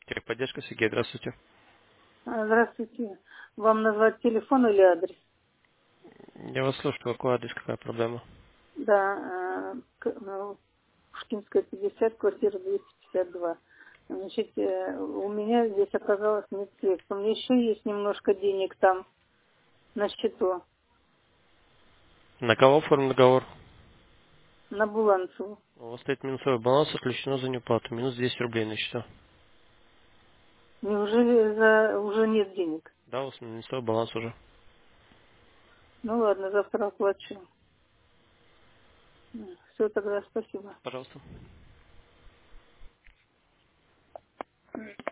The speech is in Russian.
Техподдержка, Сергей, здравствуйте. Здравствуйте. Вам назвать телефон или адрес? Я вас слушаю, какой адрес, какая проблема? Да, Пушкинская, 50, квартира 252. Значит, у меня здесь оказалось нет средств. У меня еще есть немножко денег там на счету, На кого оформлен договор? на Буланцеву. У вас стоит минусовой баланс, отключено за неуплату. Минус 200 рублей на счету. Неужели уже нет денег? Да, у вас минусовой баланс уже. Ну ладно, завтра оплачу. Все, тогда спасибо. Пожалуйста.